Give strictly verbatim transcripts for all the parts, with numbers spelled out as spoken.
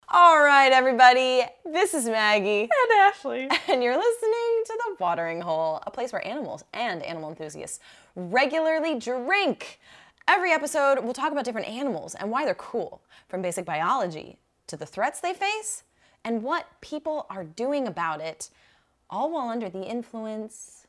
All right, everybody, this is Maggie. And Ashley. And you're listening to The Watering Hole, a place where animals and animal enthusiasts regularly drink. Every episode, we'll talk about different animals and why they're cool, from basic biology to the threats they face and what people are doing about it, all while under the influence.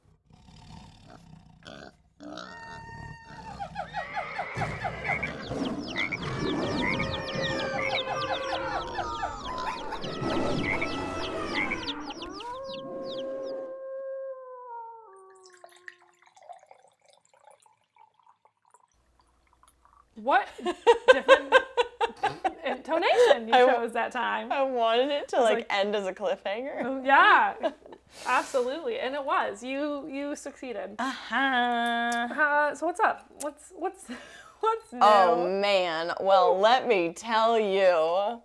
What different intonation you I- chose that time? I wanted it to like, like- end as a cliffhanger. Yeah, absolutely, and it was. You you succeeded. Uh-huh. Uh, so what's up? What's what's what's new? Oh man, well let me tell you.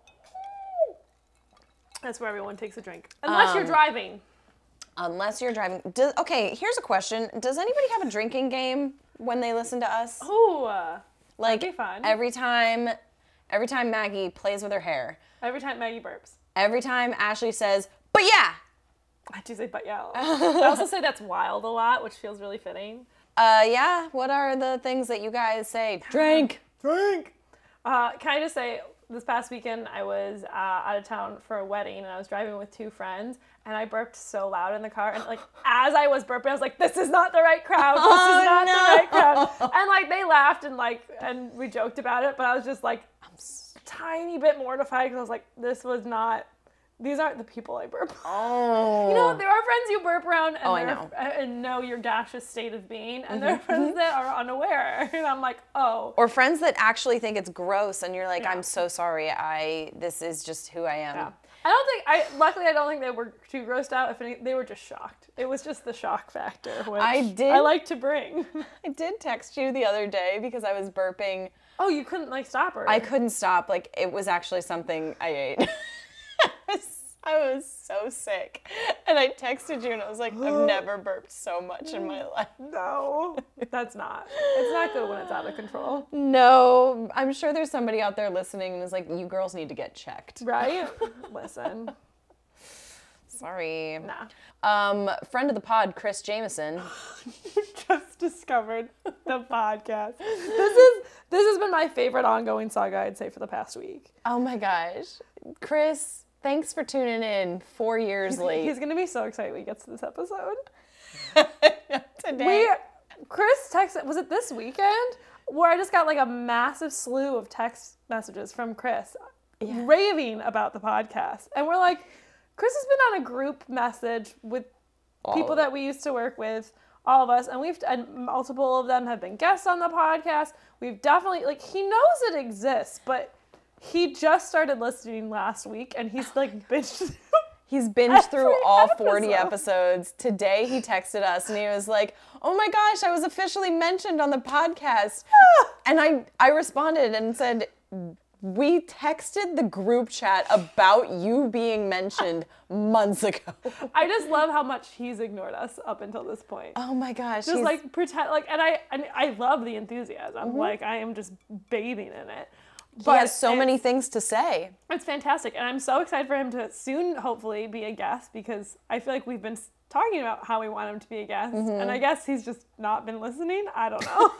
That's where everyone takes a drink, unless you're Um, driving. Unless you're driving. Does, okay, here's a question. Does anybody have a drinking game when they listen to us? Ooh, uh, Like be fun. every time, every time Maggie plays with her hair, every time Maggie burps, every time Ashley says, "But yeah," I do say "but yeah." I also say "that's wild" a lot, which feels really fitting. uh, yeah. What are the things that you guys say? Drink, drink. Uh, can I just say, this past weekend I was uh, out of town for a wedding, and I was driving with two friends, and I burped so loud in the car, and like as I was burping, I was like, "This is not the right crowd. This Oh, is not no. the right crowd." And like they laughed and like and we joked about it, but I was just like, I'm s- tiny bit mortified because I was like, "This was not. These aren't the people I burp." Oh. You know, there are friends you burp around and, Oh, I they're- know. and know your gaseous state of being, and there are friends that are unaware, and I'm like, oh. Or friends that actually think it's gross, and you're like, Yeah. "I'm so sorry. I this is just who I am." Yeah. I don't think I luckily I don't think they were too grossed out. If any, they were just shocked. It was just the shock factor, which I did- I like to bring. I did text you the other day because I was burping. Oh, you couldn't like stop her. I couldn't stop. Like it was actually something I ate. I was I was so sick, and I texted you, and I was like, "I've never burped so much in my life." No, that's not. It's not good when it's out of control, No, I'm sure there's somebody out there listening and is like, "You girls need to get checked." right? Listen, Sorry. nah. Um, friend of the pod, Chris Jameson. Just discovered the podcast. This is this has been my favorite ongoing saga, I'd say, for the past week. Oh my gosh, Chris, thanks for tuning in. Four years late. He's gonna be so excited when he gets to this episode. Today. We, Chris texted, was it this weekend? Where I just got like a massive slew of text messages from Chris raving about the podcast. And we're like, Chris has been on a group message with people that we used to work with, all of us, and we've, and multiple of them have been guests on the podcast. We've definitely, like, he knows it exists, but he just started listening last week, and he's like binged. He's binged through Every all forty episode. episodes. Today he texted us and he was like, "Oh my gosh, I was officially mentioned on the podcast." And I, I responded and said, "We texted the group chat about you being mentioned months ago." I just love how much he's ignored us up until this point. Oh my gosh. Just he's- like pretend, like, and I, and I love the enthusiasm. Mm-hmm. Like, I am just bathing in it. he has so many things to say. It's fantastic, and I'm so excited for him to soon, hopefully, be a guest, because I feel like we've been s- talking about how we want him to be a guest, Mm-hmm. and I guess he's just not been listening. I don't know,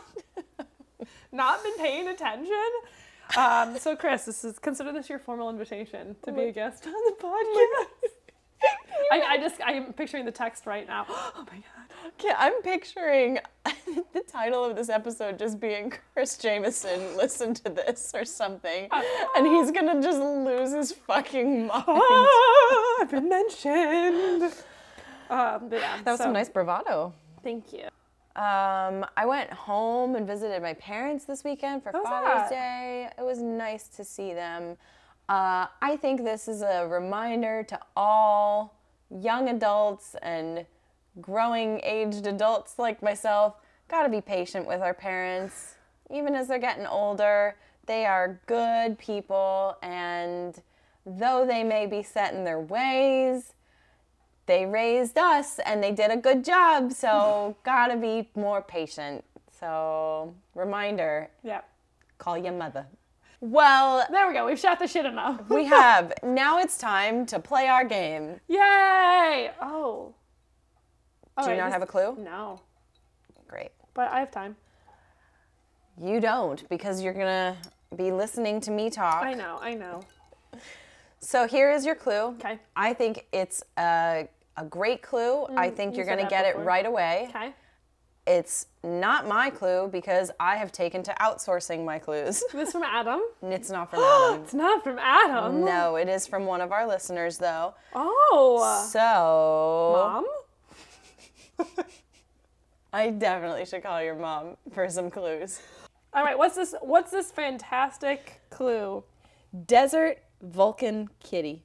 not been paying attention. Um, so, Chris, this is consider this your formal invitation to be a guest on the podcast. I, I just I'm picturing the text right now. Oh my god. Okay, I'm picturing the title of this episode just being Chris Jameson, listen to this or something. And he's gonna just lose his fucking mind. Ah, I've been mentioned. Um, but yeah, That was so, some nice bravado. Thank you. Um, I went home and visited my parents this weekend for How's Father's that? Day. It was nice to see them. Uh, I think this is a reminder to all young adults and growing aged adults like myself, gotta be patient with our parents. Even as they're getting older, they are good people, and though they may be set in their ways, they raised us and they did a good job, so gotta be more patient. So, reminder, Yeah. call your mother. Well, There we go. We've shot the shit enough. we have. Now it's time to play our game. Yay! Oh. All Do you right, not this- have a clue? No, Great. but I have time. You don't, because you're going to be listening to me talk. I know, I know. So here is your clue. Okay. I think it's a, a great clue. I think you you're said going to that get before. it right away. Okay. It's not my clue because I have taken to outsourcing my clues. This from Adam. It's not from Adam. It's not from Adam. No, it is from one of our listeners, though. Oh. So, Mom? I definitely should call your mom for some clues. All right, what's this what's this fantastic clue? Desert Vulcan kitty.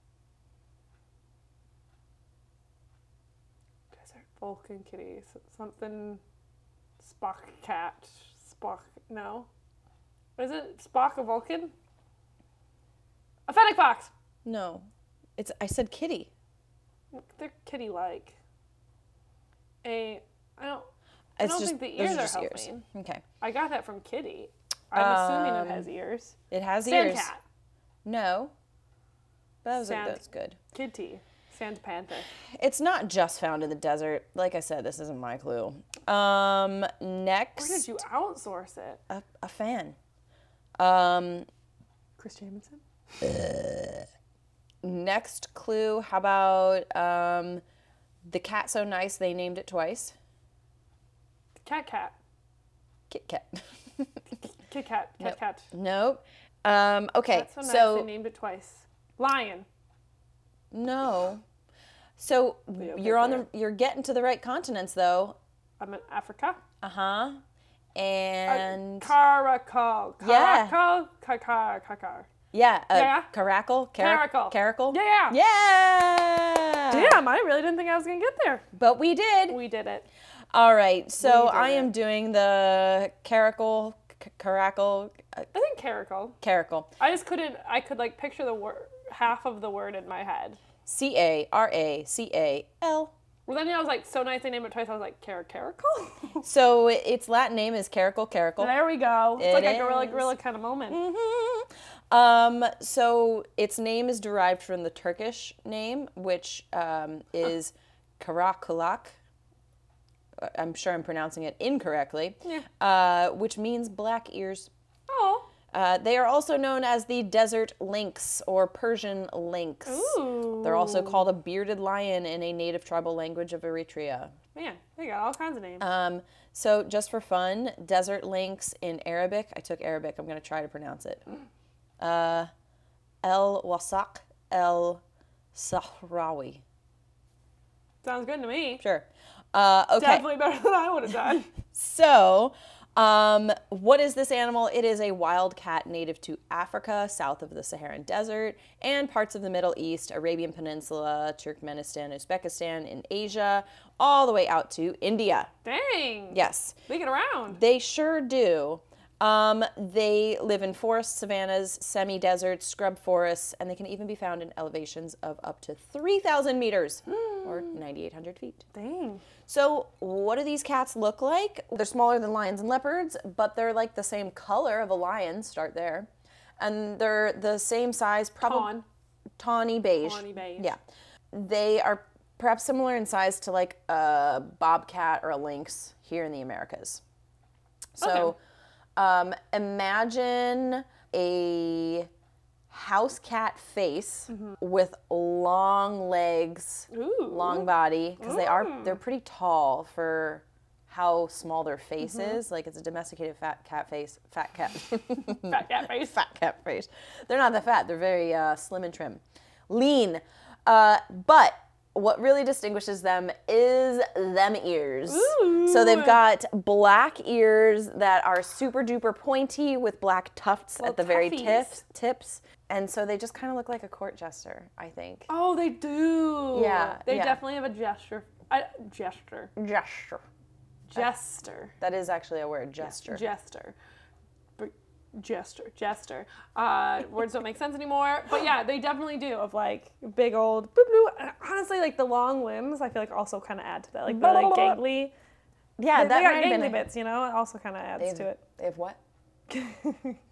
Desert Vulcan kitty. S- Something Spock cat. Spock no. Is it Spock a Vulcan? A fennec fox. No, it's. I said kitty. They're kitty like. A I don't I It's don't just, think the those ears are are just ears. helping. Okay. I got that from kitty. I'm assuming Um, it has ears. It has Sand ears. cat. No. That was Sand- that's good. Kitty. Sand panther. It's not just found in the desert. Like I said, this isn't my clue. Um, next, Where did you outsource it? a, a fan. Um, Chris Jamison? next clue. How about um, the cat so nice they named it twice? Cat cat. Kit Kat. Kit cat. Cat Nope. cat. Nope. Um, okay, That's so nice. so They named it twice. Lion. no. So okay, you're on fair. the. You're getting to the right continents though. I'm in Africa. Uh huh. And Caracal. Yeah. Caracal. Car car car. yeah, uh, Yeah. Caracal. Caracal. Caracal. Yeah. Yeah. Damn, I really didn't think I was gonna get there. But we did. We did it. All right. So We did I it. am doing the Caracal, c- Caracal, uh, I think caracal. Caracal. I just couldn't. I could like picture the word, half of the word in my head. C A R A C A L. Well, then I was like, so nice they named it twice. I was like, car caracal. So its Latin name is Caracal, Caracal. There we go. It's It like a gorilla is. gorilla kind of moment. Mhm. Um, so its name is derived from the Turkish name, which um, is Karakulak. I'm sure I'm pronouncing it incorrectly. Yeah. Uh, which means black ears. Oh. Uh, they are also known as the desert lynx or Persian lynx. Ooh. They're also called a bearded lion in a native tribal language of Eritrea. Man, they got all kinds of names. Um, so just for fun, desert lynx in Arabic, I took Arabic, I'm going to try to pronounce it. Uh, El Wasaq El Sahrawi. Sounds good to me. Sure. Uh, okay. Definitely better than I would have done. So, um, what is this animal? It is a wild cat native to Africa, south of the Saharan Desert, and parts of the Middle East, Arabian Peninsula, Turkmenistan, Uzbekistan, in Asia, all the way out to India. Dang. Yes, They get around. they sure do. Um, they live in forests, savannas, semi-deserts, scrub forests, and they can even be found in elevations of up to three thousand meters, or ninety-eight hundred feet. Dang. So what do these cats look like? They're smaller than lions and leopards, but they're like the same color of a lion, start there. And they're the same size, probably Fawn. tawny beige. Tawny beige. Yeah. They are perhaps similar in size to like a bobcat or a lynx here in the Americas. So Okay. um, imagine a house cat face with long legs, Ooh. long body, because they are they're pretty tall for how small their face is. Like it's a domesticated fat cat face, fat cat, Fat cat face. fat cat face. They're not that fat. They're very uh, slim and trim, lean. Uh, but what really distinguishes them is them ears. So they've Ooh. got black ears that are super duper pointy with black tufts Little at the very tuffies. tips, tips. And so they just kind of look like a court jester, I think. Oh, they do. Yeah, They yeah. definitely have a gesture. I, gesture. Gesture. Jester. That is actually a word, gesture. Jester. But jester. Jester. Uh, words don't make sense anymore. But yeah, they definitely do. Of like big old boop boop. And honestly, like the long limbs, I feel like also kind of add to that. Like the like gangly. Yeah, they, that they got might have gangly been a- bits, you know. It also kind of adds They have, to it. they have what?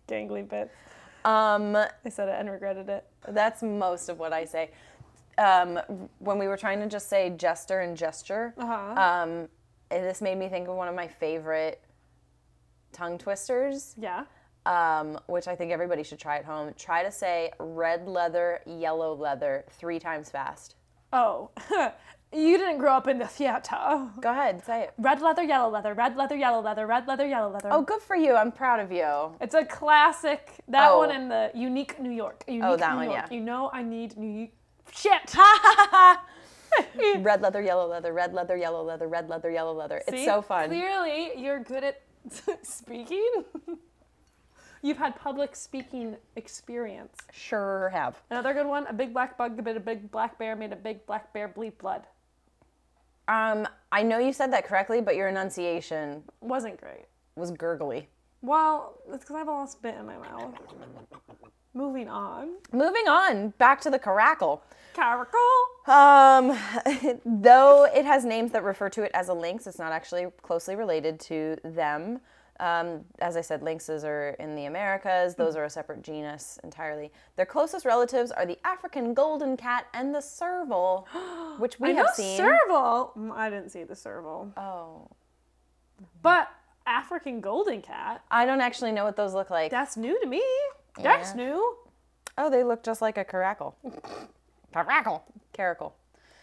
Gangly bits. Um, I said it and regretted it. that's most of what I say. Um, when we were trying to just say jester and gesture, Uh-huh. um, and this made me think of one of my favorite tongue twisters, Yeah. um, which I think everybody should try at home. Try to say red leather, yellow leather three times fast. Oh. You didn't grow up in the theater. Go ahead, say it. Red leather, yellow leather, red leather, yellow leather, red leather, yellow leather. Oh, good for you. I'm proud of you. It's a classic. That Oh. one in the Unique New York. Unique Oh, that New one, York. yeah. You know I need New York. Shit. Red leather, yellow leather, red leather, yellow leather, red leather, yellow leather. It's See? so fun. Clearly, you're good at speaking. You've had public speaking experience. Sure have. Another good one, a big black bug bit a big black bear made a big black bear bleed blood. Um, I know you said that correctly, but your enunciation Wasn't great. was gurgly. Well, it's because I have a lot of spit in my mouth. Moving on. Moving on, back to the caracal. Caracal. Um, though it has names that refer to it as a lynx, it's not actually closely related to them. Um, as I said, lynxes are in the Americas. Those are a separate genus entirely. Their closest relatives are the African golden cat and the serval, which we I have know seen. serval. Mm, I didn't see the serval. Oh. But African golden cat, I don't actually know what those look like. that's new to me. That's Yeah. new. Oh, they look just like a caracal. Caracal. Caracal.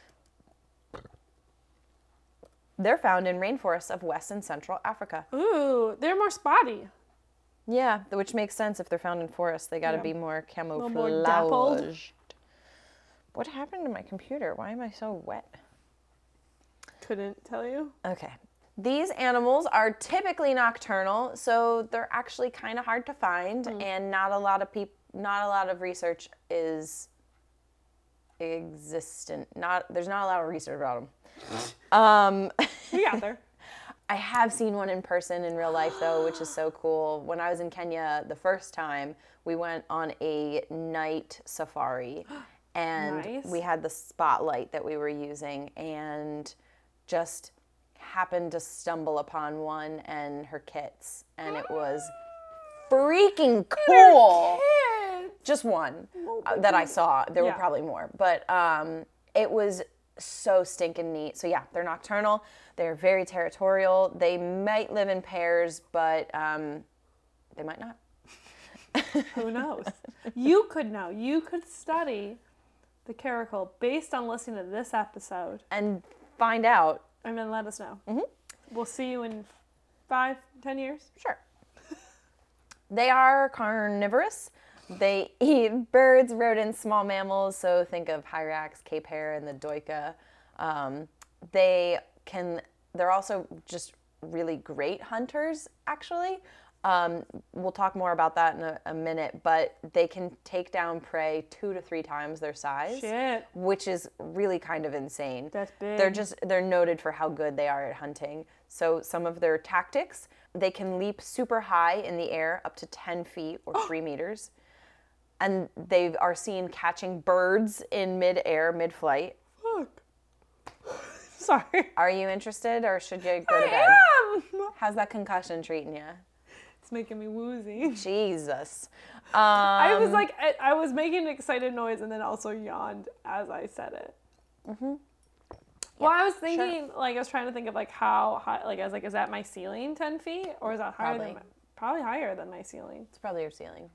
They're found in rainforests of West and Central Africa. Ooh, they're more spotty. Yeah, which makes sense if they're found in forests. They got to Yeah. be more little more dappled. camouflaged. What happened to my computer? Why am I so wet? Couldn't tell you. Okay. These animals are typically nocturnal, so they're actually kind of hard to find, and not a lot of peop- not a lot of research is existent. Not there's not a lot of research about them. um, We got there. I have seen one in person in real life though, which is so cool. When I was in Kenya the first time, we went on a night safari, and Nice. we had the spotlight that we were using, and just happened to stumble upon one and her kits, and it was freaking cool. Kid. Just one uh, that I saw. There were Yeah. probably more, but um, it was so stinking neat. So yeah, they're nocturnal. They're very territorial. They might live in pairs, but um, they might not. Who knows? You could know. You could study the caracal based on listening to this episode, And find out. and then let us know. Mm-hmm. We'll see you in five, ten years. Sure. They are carnivorous. They eat birds, rodents, small mammals. So think of hyrax, cape hare, and the doika. Um, they can. They're also just really great hunters. Actually, um, we'll talk more about that in a, a minute. But they can take down prey two to three times their size, Shit. which is really kind of insane. That's big. They're just they're noted for how good they are at hunting. So some of their tactics, they can leap super high in the air, up to ten feet or three meters. And they are seen catching birds in mid-air, mid-flight. Fuck. Sorry. Are you interested, or should you go to bed? I am. How's that concussion treating you? It's making me woozy. Jesus. Um, I was like, I, I was making an excited noise and then also yawned as I said it. Mm-hmm. Well, I was thinking, like, I was trying to think of, like, how high, like, I was like, is that my ceiling ten feet? Or is that higher Probably. than my, probably higher than my ceiling? it's probably your ceiling.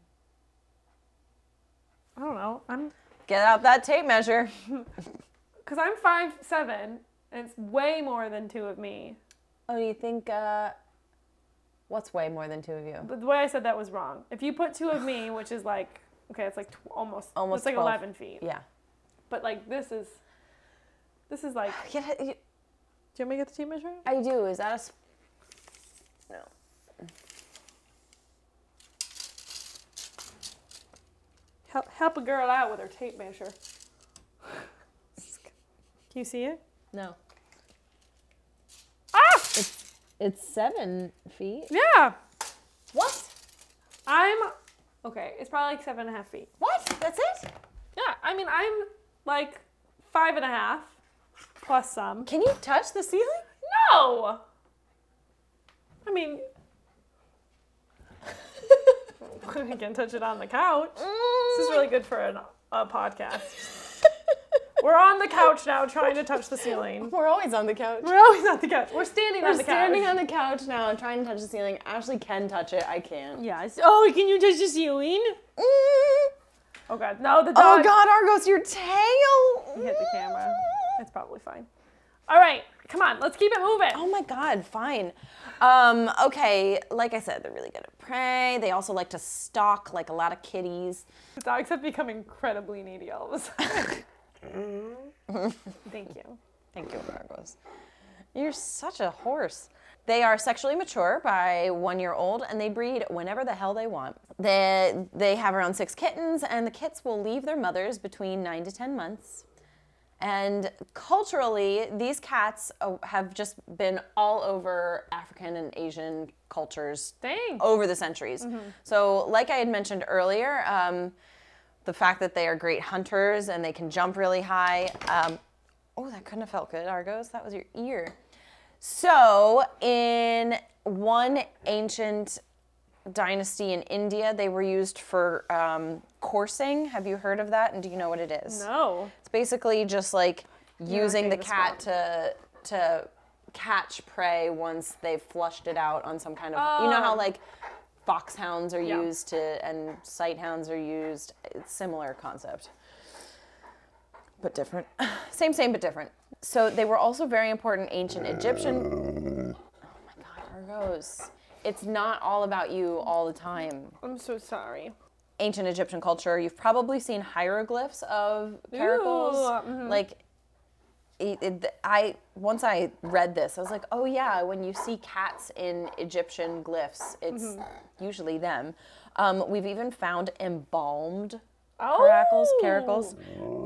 I don't know. I'm, Get out that tape measure. because I'm five seven, and it's way more than two of me. Oh, do you think, uh, what's way more than two of you? But the way I said that was wrong. If you put two of me, which is like, okay, it's like tw- almost, Almost it's like twelve. eleven feet. Yeah. But like, this is, this is like, do Get it, you- you want me to get the tape measure? I do. Is that a... s- No. Help, help a girl out with her tape measure. Can you see it? No. Ah! It's it's seven feet. Yeah. What? I'm, okay, it's probably like seven and a half feet. What? That's it? Yeah, I mean, I'm like five and a half plus some. Can you touch the ceiling? No! I mean, We can touch it on the couch. This is really good for an, a podcast. We're on the couch now trying to touch the ceiling. We're always on the couch. We're always on the couch. We're standing We're on the standing couch. on the couch now and trying to touch the ceiling. Ashley can touch it. I can't. Yes. Oh, can you touch the ceiling? Mm. Oh, God. No, the dog. Oh, God, Argos, your tail. You hit the camera. It's probably fine. All right. Come on. Let's keep it moving. Oh, my God. Fine. Um, okay. Like I said, they're really good at prey. They also like to stalk like a lot of kitties. The dogs have become incredibly needy all of a sudden. Thank you. Thank you, Argos. You're such a horse. They are sexually mature by one year old, and they breed whenever the hell they want. They, they have around six kittens, and the kits will leave their mothers between nine to ten months. And culturally, these cats uh, have just been all over African and Asian cultures Dang. over the centuries. Mm-hmm. So like I had mentioned earlier, um, the fact that they are great hunters and they can jump really high. Um, oh, that couldn't have felt good, Argos. That was your ear. So in one ancient dynasty in India, they were used for um, coursing. Have you heard of that? And do you know what it is? No. It's basically just like using the famous cat to to catch prey once they've flushed it out on some kind of, Oh. you know how like foxhounds are Yeah. used to, and sighthounds are used. It's similar concept, but different. Same, same, but different. So they were also very important ancient Egyptian. Oh my God, Argos. It's not all about you all the time. I'm so sorry. Ancient Egyptian culture, you've probably seen hieroglyphs of caracals. Ooh, mhm. Like, it, it, I once I read this, I was like, oh yeah, when you see cats in Egyptian glyphs, it's Mm-hmm. usually them. Um, we've even found embalmed Oh. caracals, caracals.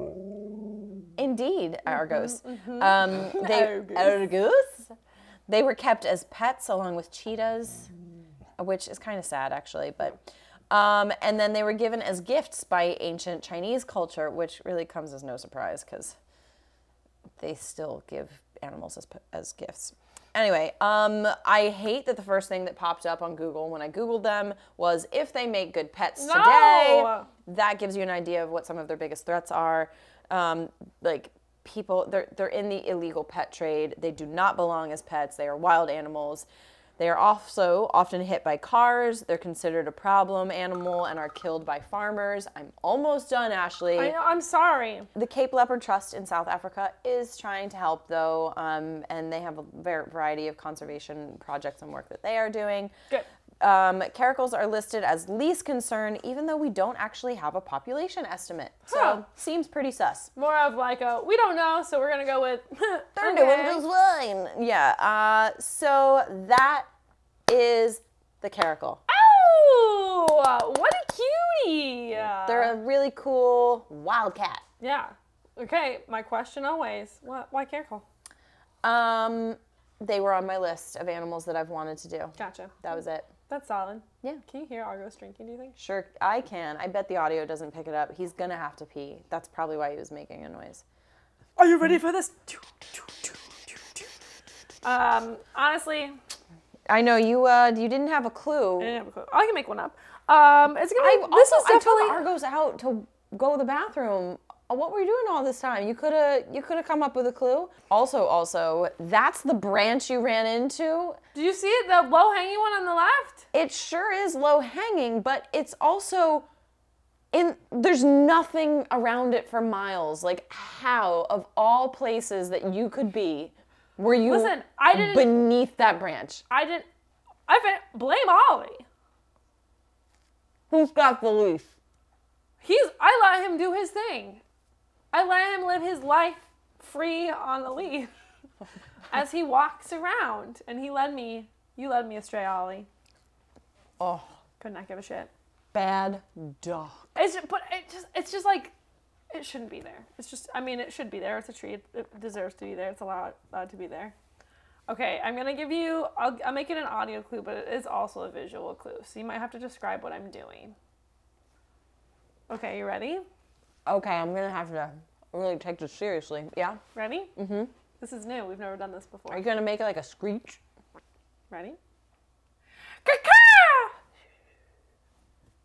Indeed, Argos. Mm-hmm. Um, they, Argos. Argos. They were kept as pets along with cheetahs, which is kind of sad actually, but. Um, and then they were given as gifts by ancient Chinese culture, which really comes as no surprise because they still give animals as, as gifts. Anyway, um, I hate that the first thing that popped up on Google when I Googled them was if they make good pets No! today. That gives you an idea of what some of their biggest threats are. Um, like people, they're, they're in the illegal pet trade. They do not belong as pets. They are wild animals. They are also often hit by cars. They're considered a problem animal and are killed by farmers. I'm almost done, Ashley. I know, I'm sorry. The Cape Leopard Trust in South Africa is trying to help, though, um, and they have a var- variety of conservation projects and work that they are doing. Good. Um, caracals are listed as least concern, even though we don't actually have a population estimate. So, Huh. seems pretty sus. More of like a, we don't know, so we're going to go with, They're okay. doing just fine. Yeah, uh, so that is the caracal. Oh, what a cutie. They're a really cool wildcat. Yeah. Okay, my question always, what, why caracal? Um, they were on my list of animals that I've wanted to do. Gotcha. That was it. That's solid. Yeah. Can you hear Argos drinking, do you think? Sure, I can. I bet the audio doesn't pick it up. He's gonna have to pee. That's probably why he was making a noise. Are you ready for this? Um, honestly, I know you. Uh, you didn't have a clue. I didn't have a clue. I can make one up. Um, it's gonna. I Be, this also is definitely. I took Argos out to go to the bathroom. Uh, What were you doing all this time? You could have. You could have come up with a clue. Also, also, that's the branch you ran into. Did you see it? The low hanging one on the left. It sure is low hanging, but it's also. In, there's nothing around it for miles. Like, how, of all places that you could be, were you Listen, I didn't- beneath that branch? I didn't. I fin- blame Ollie. Who's got the leash? He's. I let him do his thing. I let him live his life free on the leash as he walks around, and he led me. You led me astray, Ollie. Oh, Could not give a shit. bad dog. It's just, but it just it's just like it shouldn't be there. It's just I mean it should be there. It's a tree. It, it deserves to be there. It's allowed, allowed to be there. Okay, I'm gonna give you. I'll, I'll make it an audio clue, but it is also a visual clue. So you might have to describe what I'm doing. Okay, you ready? Okay, I'm gonna have to really take this seriously. Yeah? Ready? Mm-hmm. This is new. We've never done this before. Are you gonna make it like a screech? Ready? Caw-caw!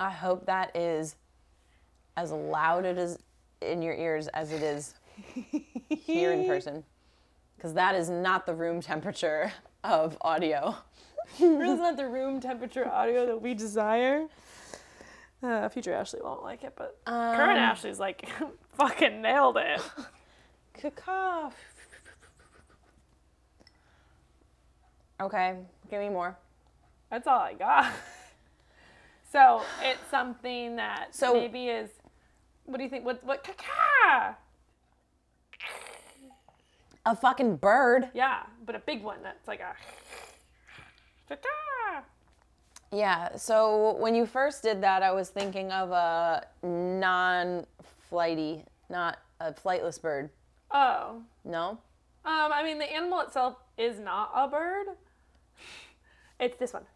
I hope that is as loud it is in your ears as it is here in person. Because that is not the room temperature of audio. It's not the room temperature audio that we desire. Uh, future Ashley won't like it, but Um, current Ashley's like, fucking nailed it. Caca. Okay, give me more. That's all I got. So it's something that So- maybe is, what do you think? What, what, caca? A fucking bird. Yeah, but a big one that's like a, caca. Yeah, so when you first did that, I was thinking of a non-flighty, not a flightless bird. Oh. No? Um, I mean, the animal itself is not a bird. It's this one.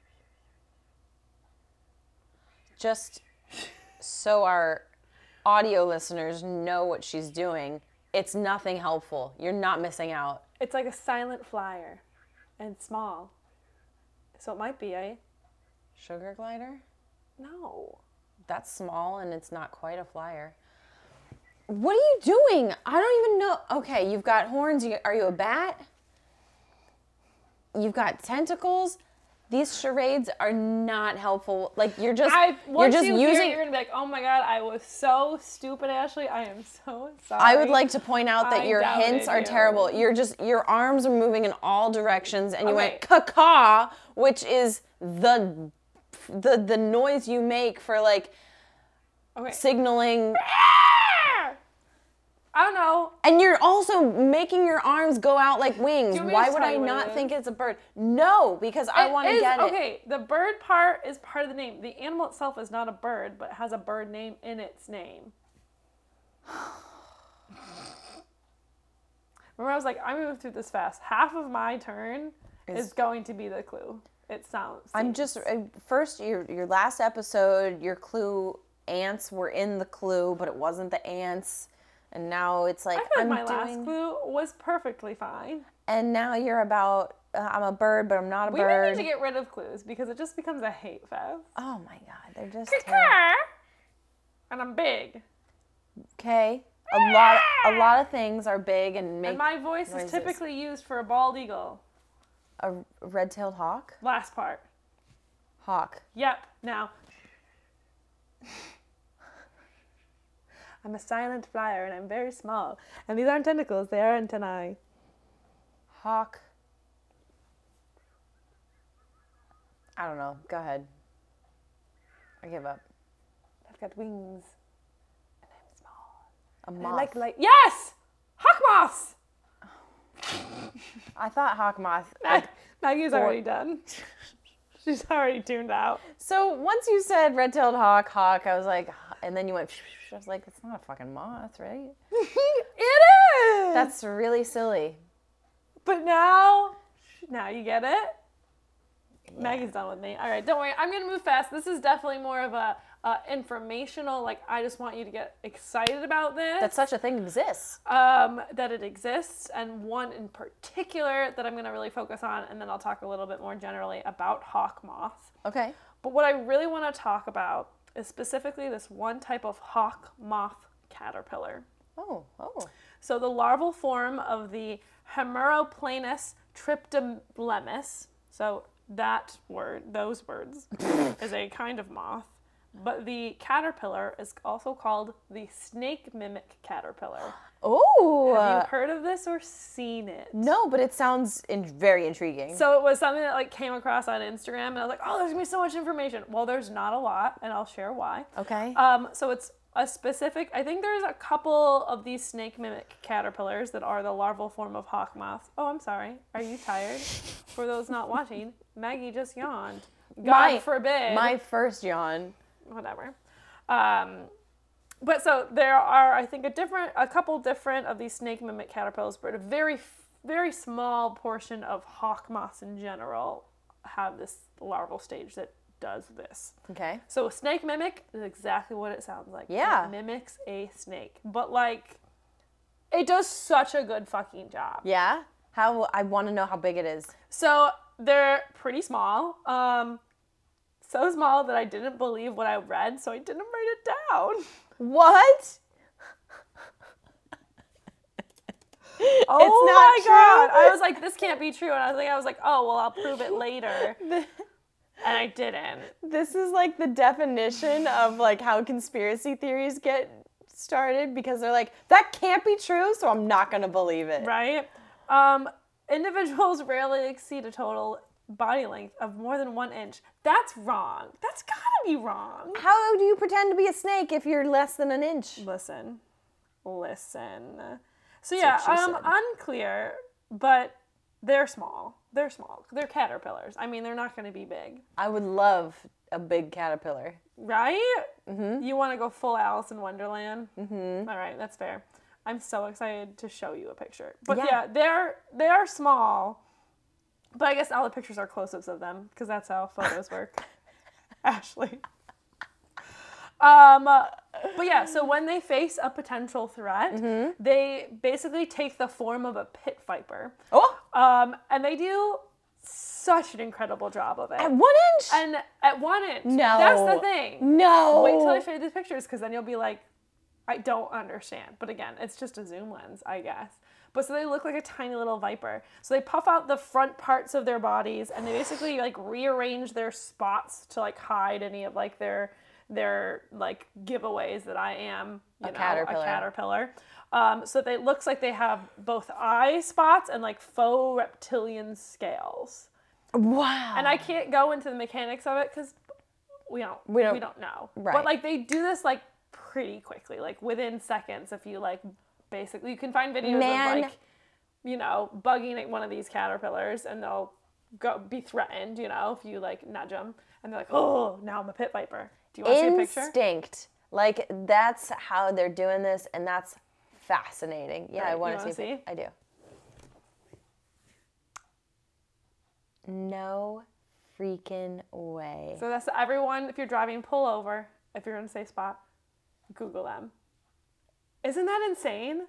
Just so our audio listeners know what she's doing, it's nothing helpful. You're not missing out. It's like a silent flyer and small. So it might be a, Sugar glider? no. That's small and it's not quite a flyer. What are you doing? I don't even know. Okay, you've got horns. You- Are you a bat? You've got tentacles. These charades are not helpful. Like you're just I, you're once just you hear using it, you're gonna be like, oh my god, I was so stupid, Ashley. I am so sorry. I would like to point out that I your doubted hints are you. terrible. You're just your arms are moving in all directions and you Okay. went caca, which is the the the noise you make for like Okay. signaling. I don't know. And you're also making your arms go out like wings. Do you want me Why to would tell I you what not it is? think it's a bird? No, because I It want to is- get it. Okay, the bird part is part of the name. The animal itself is not a bird, but has a bird name in its name. Remember, I was like, I'm gonna move through this fast. Half of my turn is, Is- going to be the clue. It sounds. I'm just uh, first your your last episode. Your clue ants were in the clue, but it wasn't the ants. And now it's like I feel like I'm my doing. last clue was perfectly fine. And now you're about. Uh, I'm a bird, but I'm not a We may bird. need to get rid of clues because it just becomes a hate fest. Oh my god, they're just terrible. And I'm big. Okay. A lot a lot of things are big and make And my voice noises. is typically used for a bald eagle. a red-tailed hawk. Last part. Hawk. Yep. Now. I'm a silent flyer and I'm very small. And these aren't tentacles, they are antennae. Hawk. I don't know. Go ahead. I give up. I've got wings. And I'm small. A And moth. I like light. Yes! Hawk moths! I thought hawk moth. Mag- Maggie's Or- already done. She's already tuned out. So once you said red-tailed hawk, hawk, I was like, and then you went. I was like, it's not a fucking moth, right? It is! That's really silly. But now, now you get it? Maggie's done with me. All right, don't worry. I'm going to move fast. This is definitely more of a uh, informational, like, I just want you to get excited about this. That such a thing exists. um, that it exists, and one in particular that I'm going to really focus on, and then I'll talk a little bit more generally about hawk moth. Okay. But what I really want to talk about is specifically this one type of hawk moth caterpillar. Oh, oh. So the larval form of the Hemeroplanus triptylemus, so that word, those words, is a kind of moth. But the caterpillar is also called the snake mimic caterpillar. Oh. Have you heard of this or seen it? No, but it sounds in- very intriguing. So it was something that like came across on Instagram, and I was like, oh, there's gonna be so much information. Well, there's not a lot, and I'll share why. Okay. Um, so it's a specific, I think there's a couple of these snake mimic caterpillars that are the larval form of hawk moth. Oh, I'm sorry. Are you tired? For those not watching, Maggie just yawned. God My- forbid. My first yawn. Whatever. Um, but so there are, I think, a different, a couple different of these snake mimic caterpillars, but a very, very small portion of hawk moths in general have this larval stage that does this. Okay. So a snake mimic is exactly what it sounds like. Yeah. It mimics a snake. But like, it does such a good fucking job. Yeah? How I want to know how big it is. So they're pretty small. Um, so small that I didn't believe what I read, so I didn't write it down. What? Oh It's not my true. god! I was like, this can't be true, and I was like, I was like, oh well, I'll prove it later, and I didn't. This is like the definition of like how conspiracy theories get started, because they're like, that can't be true, so I'm not gonna believe it. Right? Um, individuals rarely exceed a total body length of more than one inch. That's wrong. That's gotta be wrong. How do you pretend to be a snake if you're less than an inch? Listen, listen. So yeah, what she um, said. unclear, but they're small. They're small. They're caterpillars. I mean, they're not going to be big, I would love a big caterpillar. right? Mm-hmm. You want to go full Alice in Wonderland? Mm-hmm. All right, that's fair. I'm so excited to show you a picture. But yeah, Yeah. they're they are small. But I guess all the pictures are close-ups of them because that's how photos work. Ashley. Um, but yeah, so when they face a potential threat, mm-hmm. they basically take the form of a pit viper. Oh! Um, and they do such an incredible job of it. At one inch? And at one inch. No. That's the thing. No. Wait until I show you these pictures, because then you'll be like, I don't understand. But again, it's just a zoom lens, I guess. But so they look like a tiny little viper. So they puff out the front parts of their bodies, and they basically like rearrange their spots to like hide any of like their their like giveaways that I am, you A know, caterpillar. a caterpillar. Um, so they looks like they have both eye spots and like faux reptilian scales. Wow. And I can't go into the mechanics of it because we don't We don't- we don't know. right. But like they do this like pretty quickly, like within seconds. If you like, basically, you can find videos Man. of like, you know, bugging at one of these caterpillars, and they'll go be threatened. You know, if you like nudge them, and they're like, oh, now I'm a pit viper. Do you want to see a picture? Instinct. Like, that's how they're doing this, and that's fascinating. Yeah, Right, I want you to wanna see. see? I do. No freaking way. So that's everyone. If you're driving, pull over. If you're in a safe spot, Google them. Isn't that insane?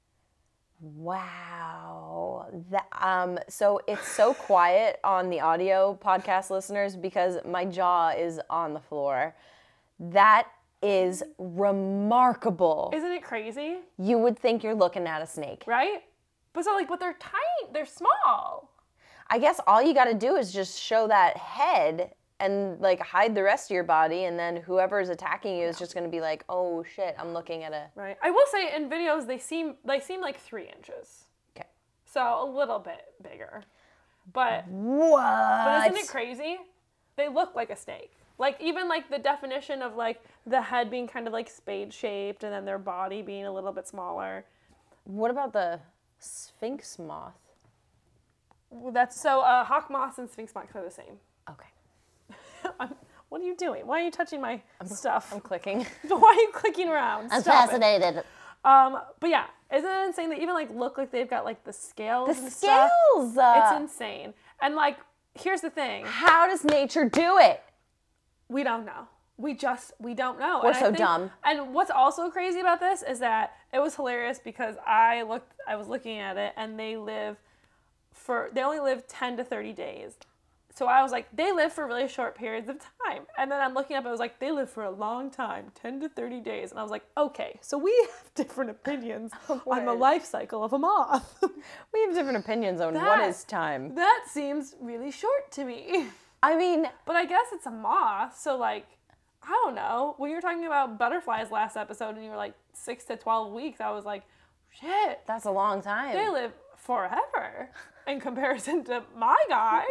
Wow. That, um, so it's so quiet on the audio podcast listeners because my jaw is on the floor. That is remarkable. Isn't it crazy? You would think you're looking at a snake. Right? But so like, but they're tiny. They're small. I guess all you got to do is just show that head and like hide the rest of your body, and then whoever's attacking you is just going to be like, "Oh shit, I'm looking at a." Right. I will say in videos they seem they seem like three inches. Okay. So a little bit bigger. But What? but isn't it crazy? They look like a snake. Like even like the definition of like the head being kind of like spade shaped and then their body being a little bit smaller. What about the sphinx moth? Well, that's so uh, hawk moths and sphinx moths are the same. Okay. I'm, what are you doing? Why are you touching my stuff? I'm clicking. Why are you clicking around? I'm Stop it. fascinated. Um, but yeah, isn't it insane that even like look like they've got like the scales The and stuff? scales. Uh, It's insane. And like, here's the thing: how does nature do it? we don't know. We just we don't know. We're And I so think- dumb. And what's also crazy about this is that it was hilarious because I looked, I was looking at it, and they live for they only live ten to thirty days. So I was like, they live for really short periods of time. And then I'm looking up, I was like, they live for a long time, ten to thirty days. And I was like, okay, so we have different opinions on the Word. life cycle of a moth. We have different opinions on what That- is time. That seems really short to me. I mean, But I guess it's a moth, so like, I don't know. When you were talking about butterflies last episode and you were like six to twelve weeks, I was like, shit, that's a long time. they live forever in comparison to my guys.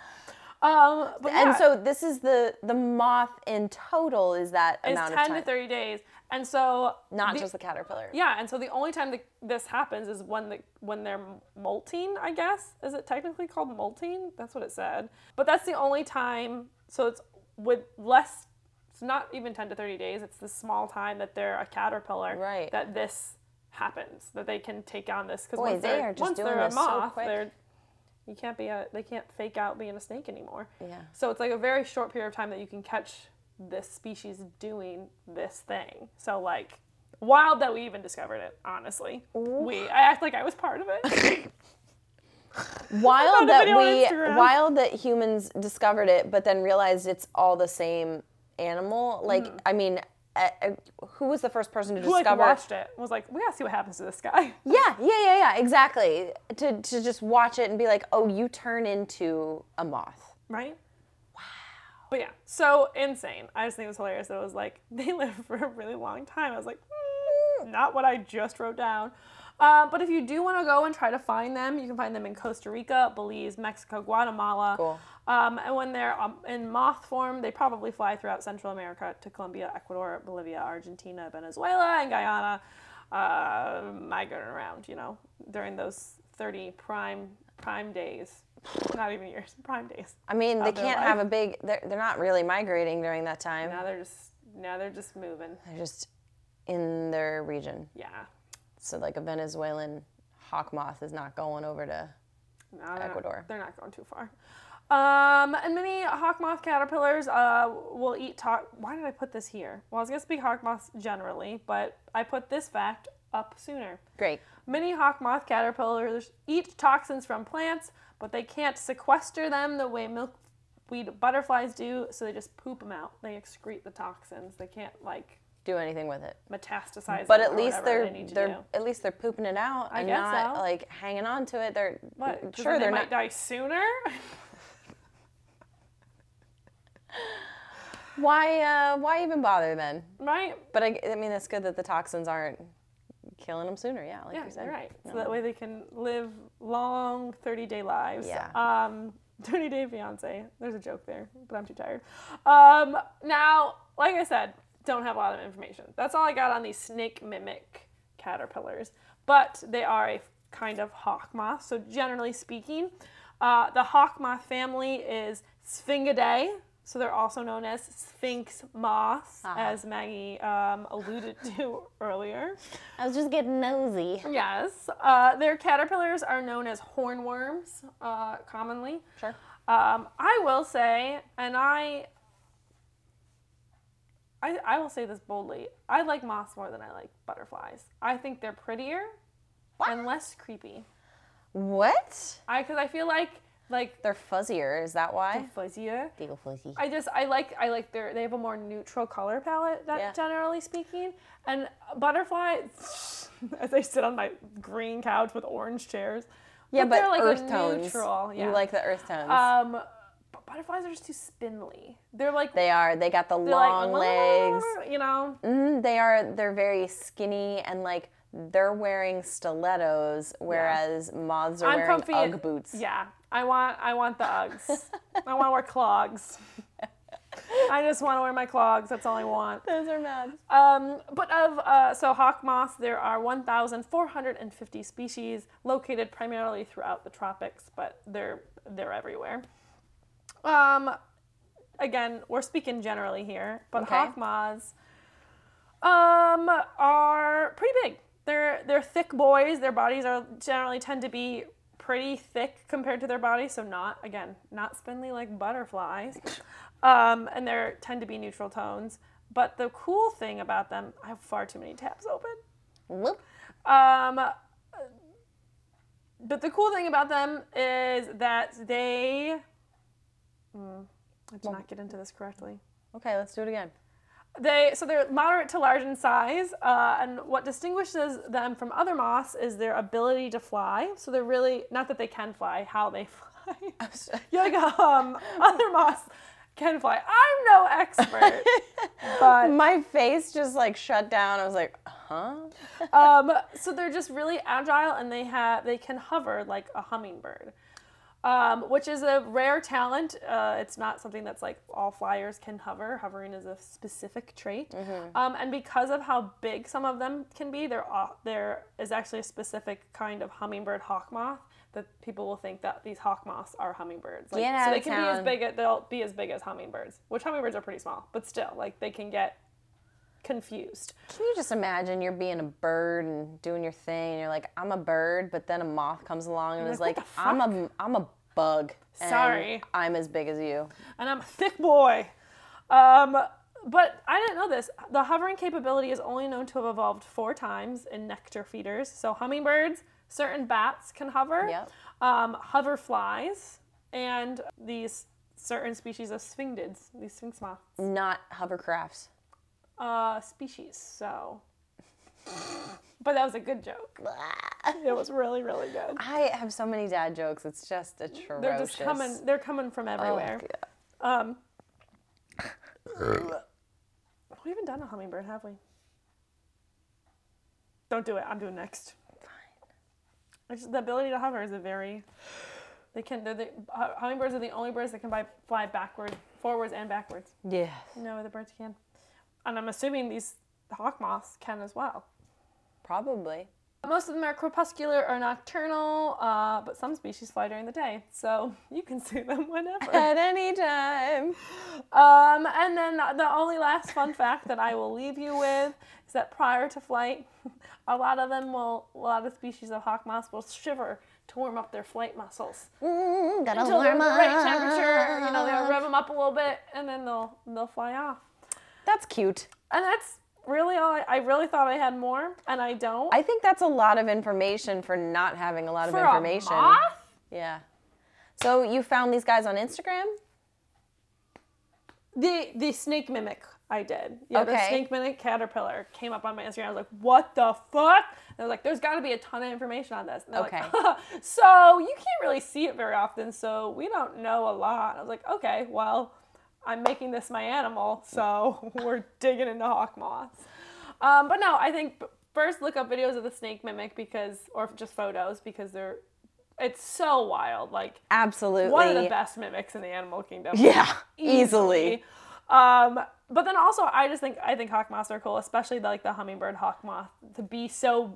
Um, but And yeah, so this is the the moth in total is that it's amount of ten time, to thirty days. And so not the- just the caterpillar. yeah, and so the only time that this happens is when the when they're molting, I guess. Is it technically called molting? That's what it said. But that's the only time. So it's with less. It's not even ten to thirty days. It's the small time that they're a caterpillar. Right. That this happens. That they can take on this because Boy, once they they're are just once doing they're a this so moth, quick. they're you can't be a they can't fake out being a snake anymore. Yeah. So it's like a very short period of time that you can catch this species doing this thing. So like wild that we even discovered it, honestly. We I act like I was part of it. Wild found a that video on we, Instagram. wild that humans discovered it, but then realized it's all the same animal. Like, Mm-hmm. I mean, uh, uh, who was the first person to Who like discover? watched it was like, we gotta see what happens to this guy. Yeah, yeah, yeah, yeah, exactly. To to just watch it and be like, oh, you turn into a moth. Right? Wow. But yeah, so insane. I just think it was hilarious that it was like, they live for a really long time. I was like, mm, not what I just wrote down. Uh, but if you do want to go and try to find them, you can find them in Costa Rica, Belize, Mexico, Guatemala. Cool. Um, and when they're um, in moth form, they probably fly throughout Central America to Colombia, Ecuador, Bolivia, Argentina, Venezuela, and Guyana, uh, migrating around, you know, during those thirty prime prime days. Not even years, prime days. I mean, they Of their can't life. have a big. They're they're not really migrating during that time. Now they're just now they're just moving. They're just in their region. Yeah. So like a Venezuelan hawk moth is not going over to No, they're Ecuador. Not, they're not going too far. Um, and many hawk moth caterpillars uh, will eat. To- Why did I put this here? Well, I was going to speak hawk moths generally, but I put this fact up sooner. Great. Many hawk moth caterpillars eat toxins from plants, but they can't sequester them the way milkweed butterflies do, so they just poop them out. They excrete the toxins. They can't, like, Do anything with it. metastasize But them at or least whatever they're they need to they're do. at least they're pooping it out I and guess not so. like hanging on to it. They're What? 'Cause sure then they're they not. might die sooner? Why uh, why even bother then? Right? But I, I mean, it's good that the toxins aren't killing them sooner. Yeah, like Yeah, you said. you're right. So No. that way they can live long thirty-day lives. Yeah. Um, thirty-day fiance. There's a joke there, but I'm too tired. Um, now, like I said, don't have a lot of information. That's all I got on these snake mimic caterpillars. But they are a kind of hawk moth. So generally speaking, uh, the hawk moth family is Sphingidae. So they're also known as sphinx moths, Ah. as Maggie um, alluded to earlier. I was just getting nosy. Yes. Uh, their caterpillars are known as hornworms, uh, commonly. Sure. Um, I will say, and I, I, I will say this boldly, I like moths more than I like butterflies. I think they're prettier What? and less creepy. What? I, because I feel like, like, They're fuzzier. Is that why? fuzzier. They go fuzzy. I just I like I like their they have a more neutral color palette, that, Yeah. generally speaking. And butterflies, as they sit on my green couch with orange chairs. Yeah, but they're like earth a tones. neutral. Yeah. You like the earth tones. Um, but butterflies are just too spindly. They're like they are. They got the they're long like, legs. you know. Mm, they are. They're very skinny and like they're wearing stilettos, whereas moths are I'm wearing comfy. UGG boots. Yeah, I want I want the Uggs. I want to wear clogs. I just want to wear my clogs. That's all I want. Those are mad. Um, but of uh, so hawk moths, there are one thousand four hundred fifty species located primarily throughout the tropics, but they're they're everywhere. Um, again, we're speaking generally here, but Okay. hawk moths um, are pretty big. They're they're thick boys. Their bodies are generally tend to be pretty thick compared to their bodies, so not again not spindly like butterflies. Um, and they tend to be neutral tones. But the cool thing about them, I have far too many tabs open. Whoop. Um, but the cool thing about them is that they. Hmm, I did not get into this correctly. Okay, let's do it again. They so they're moderate to large in size, uh, and what distinguishes them from other moths is their ability to fly. So they're really not that they can fly, how they fly. You're like um, other moths can fly. I'm no expert, but My face just like shut down. I was like, huh? um, so they're just really agile, and they have they can hover like a hummingbird. Um, which is a rare talent. Uh, it's not something that's like all flyers can hover. Hovering is a specific trait. Mm-hmm. Um, and because of how big some of them can be, there uh, there is actually a specific kind of hummingbird hawk moth that people will think that these hawk moths are hummingbirds. Like, Get so out they of can be as town. big as they'll be as big as hummingbirds, which hummingbirds are pretty small, but still, like they can get confused. Can you just imagine you're being a bird and doing your thing, and you're like, I'm a bird, but then a moth comes along and You're is like, like, what I'm a, I'm a bug. and Sorry. I'm as big as you. And I'm a thick boy. Um, but I didn't know this. The hovering capability is only known to have evolved four times in nectar feeders. So hummingbirds, Certain bats can hover. Yep. Um, hover flies, and these certain species of sphingids, these sphinx moths. Not hovercrafts. Uh, species, so. But that was a good joke. It was really, really good. I have so many dad jokes. It's just atrocious. They're just coming. They're coming from everywhere. Oh, um, we haven't done a hummingbird, have we? Don't do it. I'm doing next. Fine. It's, the ability to hover is a very. They can. They're the uh, hummingbirds are the only birds that can fly, fly backward, forwards, and backwards. Yeah. No other birds can. And I'm assuming these hawk moths can as well. Probably. Most of them are crepuscular or nocturnal, uh, but some species fly during the day, so you can see them whenever. At any time. Um, and then the only last fun fact that I will leave you with is that prior to flight, a lot of them will, a lot of species of hawk moths will shiver to warm up their flight muscles. Mm, gotta Until they're warm the up. right temperature, you know, they'll rev them up a little bit, and then they'll they'll fly off. That's cute. And that's really all. I, I really thought I had more, and I don't. I think that's a lot of information for not having a lot For of information. a moth? Yeah. So you found these guys on Instagram? The the snake mimic I did. Yeah, the Okay. snake mimic caterpillar came up on my Instagram. I was like, what the fuck? And I was like, there's got to be a ton of information on this. And they're Okay. like, so you can't really see it very often, so we don't know a lot. I was like, okay, well, I'm making this my animal, so we're digging into hawk moths. Um, but no, I think first look up videos of the snake mimic because, or just photos because they're, it's so wild. Like Absolutely. one of the best mimics in the animal kingdom. Yeah, easily. Um, but then also, I just think I think hawk moths are cool, especially the, like the hummingbird hawk moth, to be so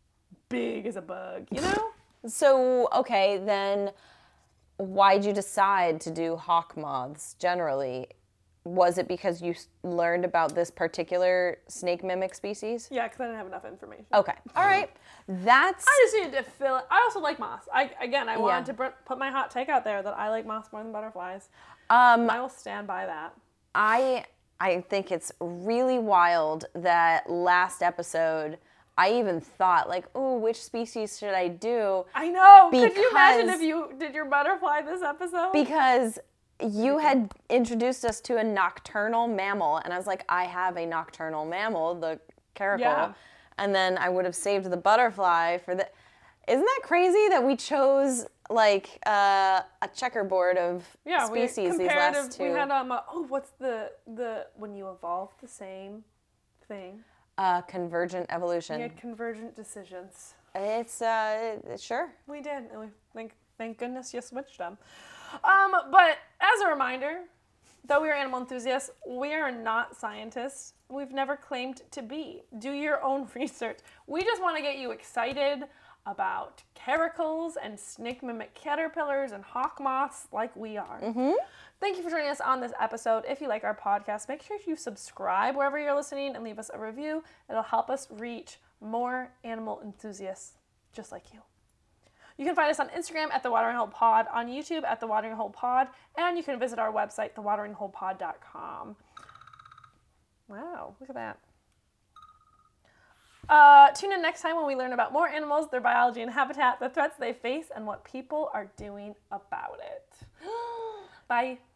big as a bug, you know? So, okay, then why'd you decide to do hawk moths generally? Was it because you s- learned about this particular snake mimic species? Yeah, because I didn't have enough information. Okay, all right. That's I just needed to fill it. I also like moths. I again, I wanted Yeah. to br- put my hot take out there that I like moths more than butterflies. um I will stand by that. I I think it's really wild that last episode I even thought like, "Oh, which species should I do?" I know. Could you imagine Because- if you did your butterfly this episode? Because you had introduced us to a nocturnal mammal, and I was like, I have a nocturnal mammal, the caracal. Yeah. And then I would have saved the butterfly for the. Isn't that crazy that we chose like uh, a checkerboard of yeah, species we these comparative. last two? We had um. uh, oh, what's the the when you evolve the same thing? uh, convergent evolution. We had convergent decisions. It's uh, it- sure. We did, and we thank thank goodness you switched them. Um, but as a reminder, though we are animal enthusiasts, we are not scientists. We've never claimed to be. Do your own research. We just want to get you excited about caracals and snake mimic caterpillars and hawk moths like we are. Mm-hmm. Thank you for joining us on this episode. If you like our podcast, make sure you subscribe wherever you're listening and leave us a review. It'll help us reach more animal enthusiasts just like you. You can find us on Instagram at The Watering Hole Pod, on YouTube at The Watering Hole Pod, and you can visit our website, the watering hole pod dot com. Wow, look at that. Uh, tune in next time when we learn about more animals, their biology and habitat, the threats they face, and what people are doing about it. Bye.